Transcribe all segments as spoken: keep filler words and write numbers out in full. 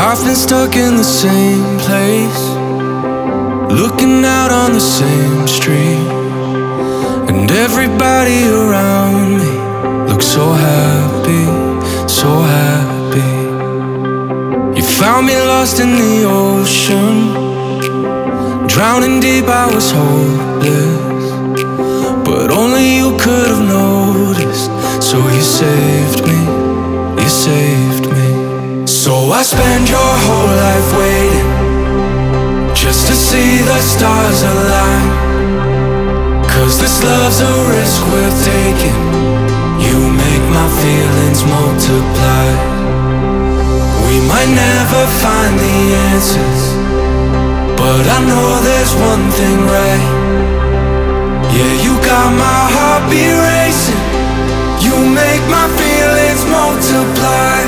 I've been stuck in the same place, looking out on the same street, and everybody around me looks so happy, so happy. You found me lost in the ocean, drowning deep, I was hopeless, but only you could have noticed. So you saved me, you saved me. So I spend your whole life waiting, just to see the stars align. Cause this love's a risk worth taking, you make my feelings multiply. We might never find the answers, but I know there's one thing right. Yeah, you got my heartbeat racing, you make my feelings multiply.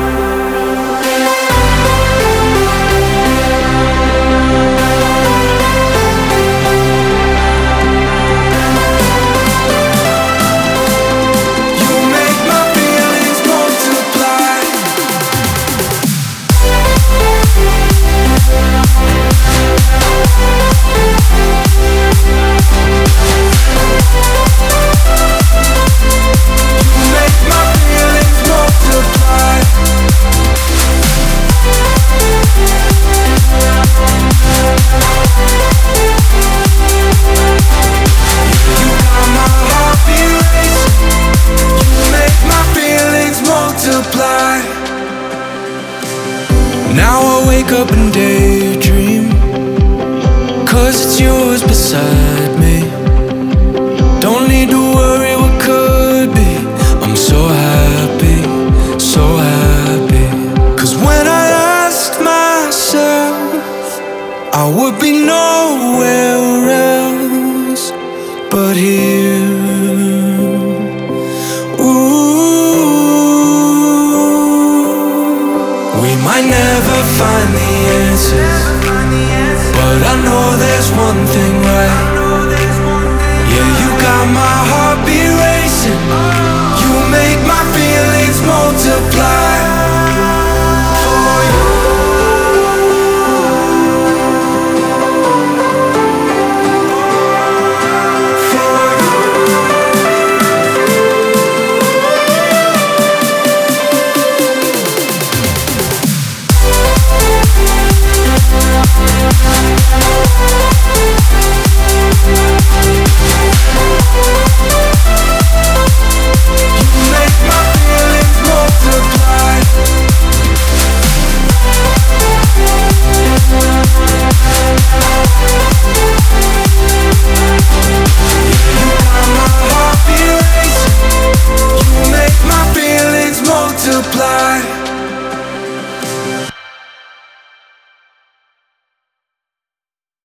Now I wake up and daydream, cause it's yours beside me. Don't need to worry what could be, I'm so happy, so happy. Cause when I asked myself, I would be nowhere else but here. Might never find the answers, but I know there's one thing right. Yeah, you got my heartbeat racing, you make my feelings multiply. For you, multiply.